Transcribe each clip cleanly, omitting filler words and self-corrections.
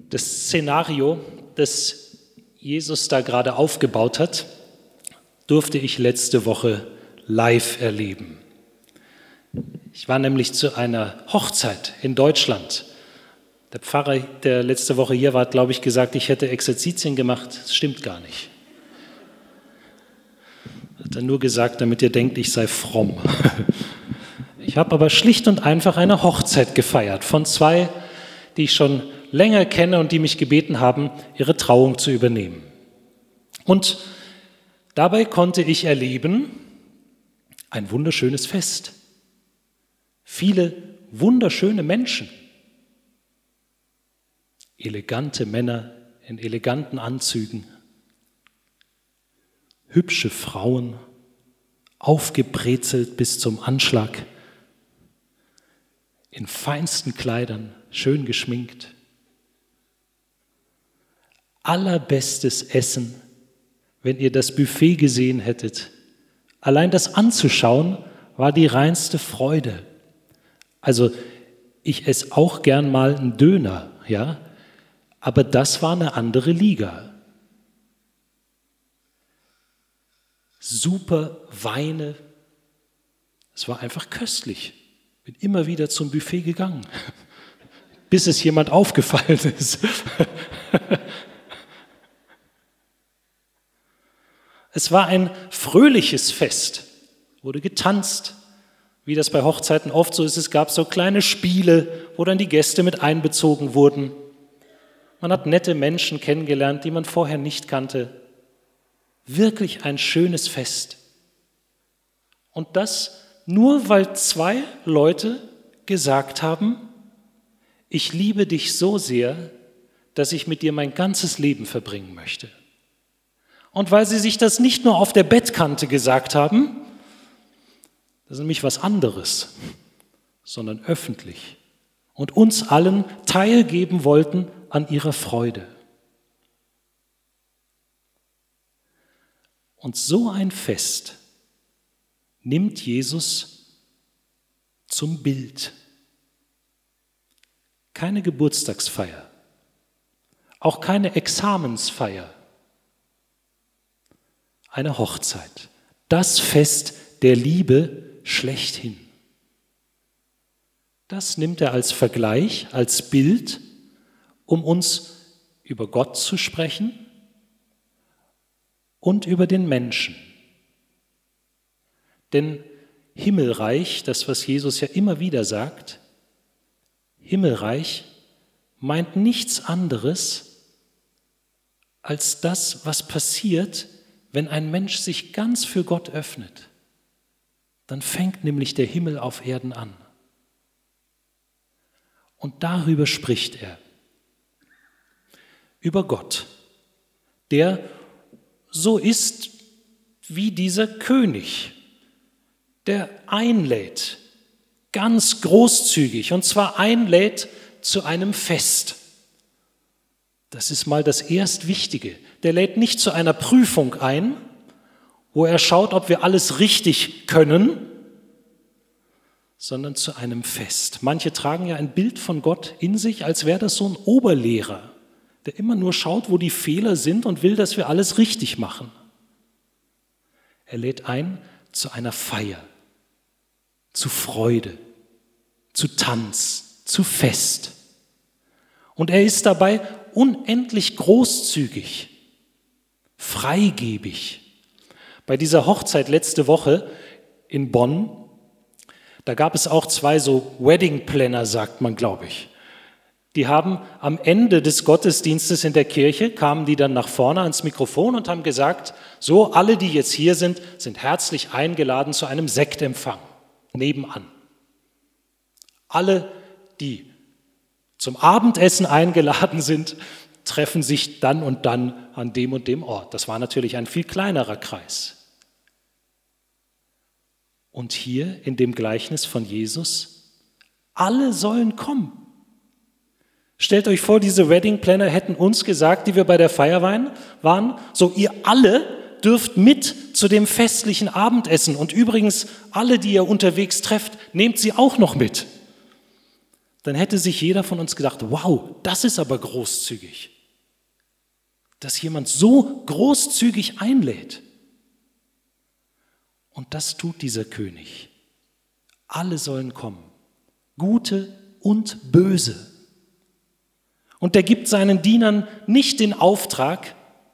Das Szenario, das Jesus da gerade aufgebaut hat, durfte ich letzte Woche live erleben. Ich war nämlich zu einer Hochzeit in Deutschland. Der Pfarrer, der letzte Woche hier war, hat, glaube ich, gesagt, ich hätte Exerzitien gemacht. Das stimmt gar nicht. Hat er nur gesagt, damit ihr denkt, ich sei fromm. Ich habe aber schlicht und einfach eine Hochzeit gefeiert von zwei, die ich schon länger kenne und die mich gebeten haben, ihre Trauung zu übernehmen. Und dabei konnte ich erleben, ein wunderschönes Fest. Viele wunderschöne Menschen. Elegante Männer in eleganten Anzügen. Hübsche Frauen, aufgebrezelt bis zum Anschlag. In feinsten Kleidern, schön geschminkt. Allerbestes Essen, wenn ihr das Buffet gesehen hättet. Allein das anzuschauen war die reinste Freude. Also ich esse auch gern mal einen Döner, ja, aber das war eine andere Liga. Super Weine, es war einfach köstlich. Bin immer wieder zum Buffet gegangen, bis es jemand aufgefallen ist. Es war ein fröhliches Fest, wurde getanzt, wie das bei Hochzeiten oft so ist. Es gab so kleine Spiele, wo dann die Gäste mit einbezogen wurden. Man hat nette Menschen kennengelernt, die man vorher nicht kannte. Wirklich ein schönes Fest. Und das nur, weil zwei Leute gesagt haben, ich liebe dich so sehr, dass ich mit dir mein ganzes Leben verbringen möchte. Und weil sie sich das nicht nur auf der Bettkante gesagt haben, das ist nämlich was anderes, sondern öffentlich und uns allen teilgeben wollten an ihrer Freude. Und so ein Fest nimmt Jesus zum Bild. Keine Geburtstagsfeier, auch keine Examensfeier. Eine Hochzeit, das Fest der Liebe schlechthin. Das nimmt er als Vergleich, als Bild, um uns über Gott zu sprechen und über den Menschen. Denn Himmelreich, das, was Jesus ja immer wieder sagt, Himmelreich meint nichts anderes als das, was passiert, wenn ein Mensch sich ganz für Gott öffnet. Dann fängt nämlich der Himmel auf Erden an. Und darüber spricht er. Über Gott, der so ist wie dieser König, der einlädt, ganz großzügig, und zwar einlädt zu einem Fest. Das ist mal das Erstwichtige. Der lädt nicht zu einer Prüfung ein, wo er schaut, ob wir alles richtig können, sondern zu einem Fest. Manche tragen ja ein Bild von Gott in sich, als wäre das so ein Oberlehrer, der immer nur schaut, wo die Fehler sind und will, dass wir alles richtig machen. Er lädt ein zu einer Feier, zu Freude, zu Tanz, zu Fest. Und er ist dabei unendlich großzügig, freigebig. Bei dieser Hochzeit letzte Woche in Bonn, da gab es auch zwei so Wedding Planner, sagt man, glaube ich. Die haben am Ende des Gottesdienstes in der Kirche, kamen die dann nach vorne ans Mikrofon und haben gesagt, so, alle, die jetzt hier sind, sind herzlich eingeladen zu einem Sektempfang nebenan. Alle, die zum Abendessen eingeladen sind, treffen sich dann und dann an dem und dem Ort. Das war natürlich ein viel kleinerer Kreis. Und hier in dem Gleichnis von Jesus, alle sollen kommen. Stellt euch vor, diese Wedding Planner hätten uns gesagt, die wir bei der Feier waren, so ihr alle dürft mit zu dem festlichen Abendessen und übrigens alle, die ihr unterwegs trefft, nehmt sie auch noch mit. dann hätte sich jeder von uns gedacht, wow, das ist aber großzügig. Dass jemand so großzügig einlädt. Und das tut dieser König. Alle sollen kommen, Gute und Böse. Und er gibt seinen Dienern nicht den Auftrag,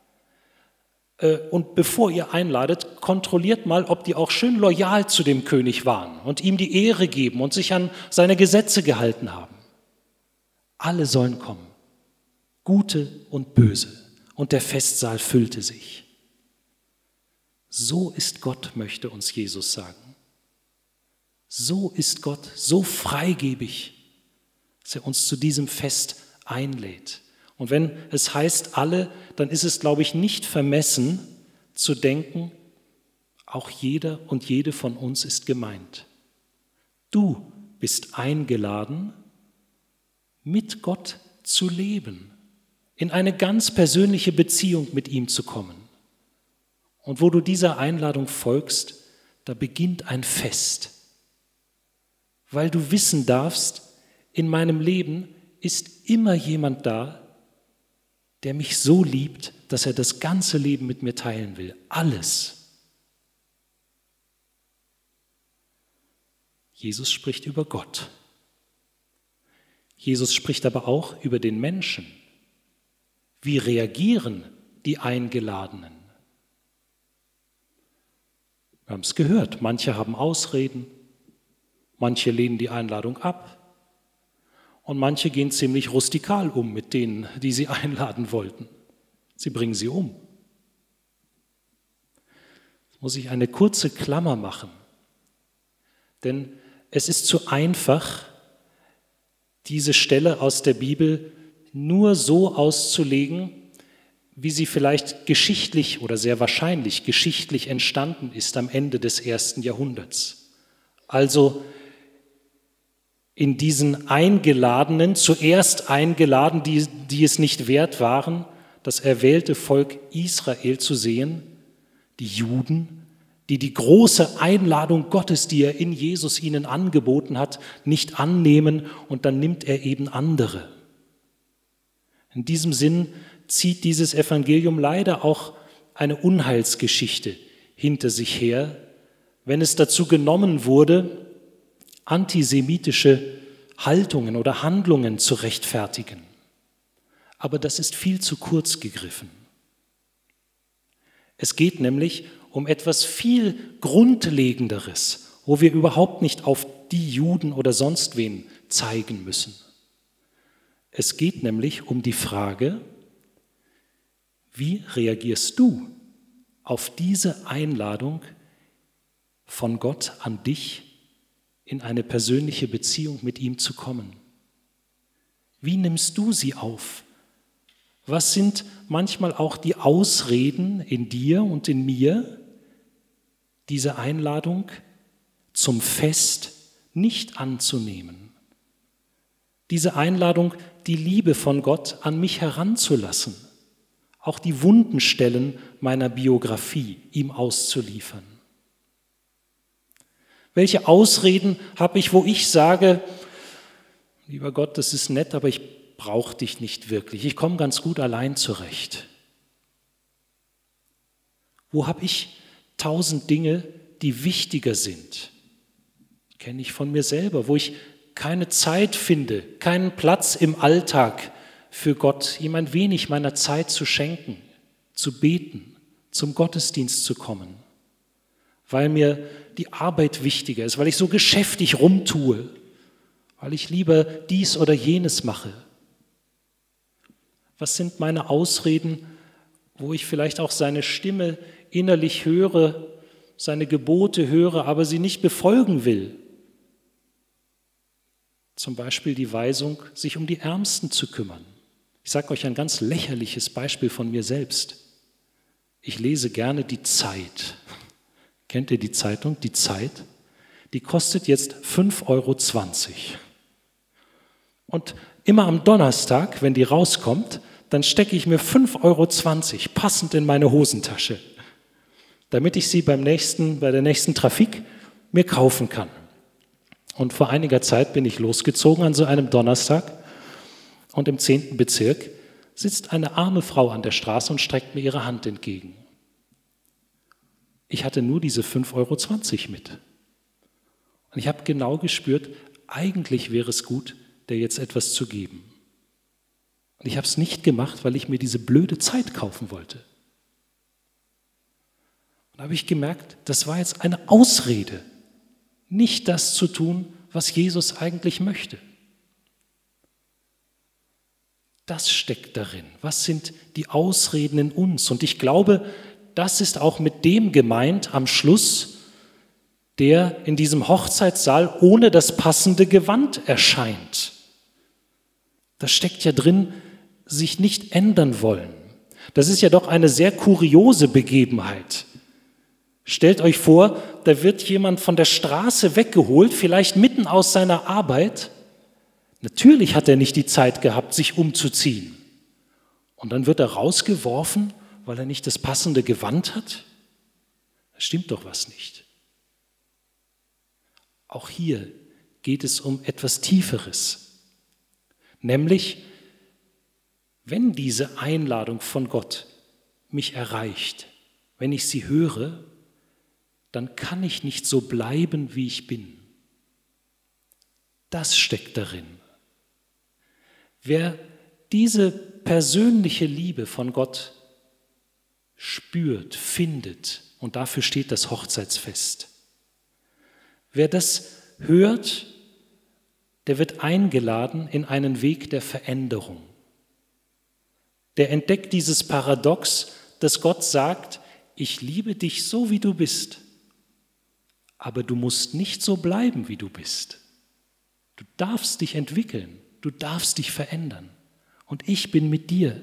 und bevor ihr einladet, kontrolliert mal, ob die auch schön loyal zu dem König waren und ihm die Ehre geben und sich an seine Gesetze gehalten haben. Alle sollen kommen, Gute und Böse. Und der Festsaal füllte sich. So ist Gott, möchte uns Jesus sagen. So ist Gott, so freigebig, dass er uns zu diesem Fest einlädt. Und wenn es heißt alle, dann ist es, glaube ich, nicht vermessen zu denken, auch jeder und jede von uns ist gemeint. Du bist eingeladen, mit Gott zu leben, in eine ganz persönliche Beziehung mit ihm zu kommen. Und wo du dieser Einladung folgst, da beginnt ein Fest, weil du wissen darfst, in meinem Leben ist immer jemand da, der mich so liebt, dass er das ganze Leben mit mir teilen will. Alles. Jesus spricht über Gott. Jesus spricht aber auch über den Menschen. Wie reagieren die Eingeladenen? Wir haben es gehört, manche haben Ausreden, manche lehnen die Einladung ab. Und manche gehen ziemlich rustikal um mit denen, die sie einladen wollten. Sie bringen sie um. Jetzt muss ich eine kurze Klammer machen, denn es ist zu einfach, diese Stelle aus der Bibel nur so auszulegen, wie sie vielleicht geschichtlich oder sehr wahrscheinlich geschichtlich entstanden ist am Ende des 1. Jahrhunderts. Also in diesen Eingeladenen, zuerst eingeladen, die es nicht wert waren, das erwählte Volk Israel zu sehen, die Juden, die die große Einladung Gottes, die er in Jesus ihnen angeboten hat, nicht annehmen und dann nimmt er eben andere. In diesem Sinn zieht dieses Evangelium leider auch eine Unheilsgeschichte hinter sich her, wenn es dazu genommen wurde, antisemitische Haltungen oder Handlungen zu rechtfertigen. Aber das ist viel zu kurz gegriffen. Es geht nämlich um etwas viel Grundlegenderes, wo wir überhaupt nicht auf die Juden oder sonst wen zeigen müssen. Es geht nämlich um die Frage, wie reagierst du auf diese Einladung von Gott an dich, in eine persönliche Beziehung mit ihm zu kommen? Wie nimmst du sie auf? Was sind manchmal auch die Ausreden in dir und in mir, diese Einladung zum Fest nicht anzunehmen? Diese Einladung, die Liebe von Gott an mich heranzulassen, auch die wunden Stellen meiner Biografie ihm auszuliefern. Welche Ausreden habe ich, wo ich sage, lieber Gott, das ist nett, aber ich brauche dich nicht wirklich. Ich komme ganz gut allein zurecht. Wo habe ich 1000 Dinge, die wichtiger sind? Kenne ich von mir selber, wo ich keine Zeit finde, keinen Platz im Alltag für Gott, ihm ein wenig meiner Zeit zu schenken, zu beten, zum Gottesdienst zu kommen, weil mir die Arbeit wichtiger ist, weil ich so geschäftig rumtue, weil ich lieber dies oder jenes mache. Was sind meine Ausreden, wo ich vielleicht auch seine Stimme innerlich höre, seine Gebote höre, aber sie nicht befolgen will? Zum Beispiel die Weisung, sich um die Ärmsten zu kümmern. Ich sage euch ein ganz lächerliches Beispiel von mir selbst. Ich lese gerne die Zeit. Kennt ihr die Zeitung, die Zeit? Die kostet jetzt 5,20 €. Und immer am Donnerstag, wenn die rauskommt, dann stecke ich mir 5,20 € passend in meine Hosentasche, damit ich sie bei der nächsten Trafik mir kaufen kann. Und vor einiger Zeit bin ich losgezogen an so einem Donnerstag und im 10. Bezirk sitzt eine arme Frau an der Straße und streckt mir ihre Hand entgegen. Ich hatte nur diese 5,20 € mit. Und ich habe genau gespürt, eigentlich wäre es gut, dir jetzt etwas zu geben. Und ich habe es nicht gemacht, weil ich mir diese blöde Zeit kaufen wollte. Und da habe ich gemerkt, das war jetzt eine Ausrede, nicht das zu tun, was Jesus eigentlich möchte. Das steckt darin. Was sind die Ausreden in uns? Und ich glaube, das ist auch mit dem gemeint am Schluss, der in diesem Hochzeitssaal ohne das passende Gewand erscheint. Da steckt ja drin, sich nicht ändern wollen. Das ist ja doch eine sehr kuriose Begebenheit. Stellt euch vor, da wird jemand von der Straße weggeholt, vielleicht mitten aus seiner Arbeit. Natürlich hat er nicht die Zeit gehabt, sich umzuziehen. Und dann wird er rausgeworfen, weil er nicht das passende Gewand hat? Da stimmt doch was nicht. Auch hier geht es um etwas Tieferes. Nämlich, wenn diese Einladung von Gott mich erreicht, wenn ich sie höre, dann kann ich nicht so bleiben, wie ich bin. Das steckt darin. Wer diese persönliche Liebe von Gott spürt, findet, und dafür steht das Hochzeitsfest. Wer das hört, der wird eingeladen in einen Weg der Veränderung. Der entdeckt dieses Paradox, dass Gott sagt, ich liebe dich so, wie du bist, aber du musst nicht so bleiben, wie du bist. Du darfst dich entwickeln, du darfst dich verändern und ich bin mit dir.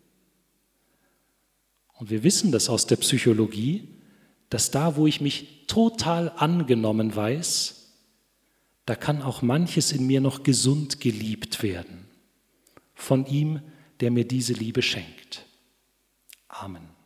Und wir wissen das aus der Psychologie, dass da, wo ich mich total angenommen weiß, da kann auch manches in mir noch gesund geliebt werden. Von ihm, der mir diese Liebe schenkt. Amen.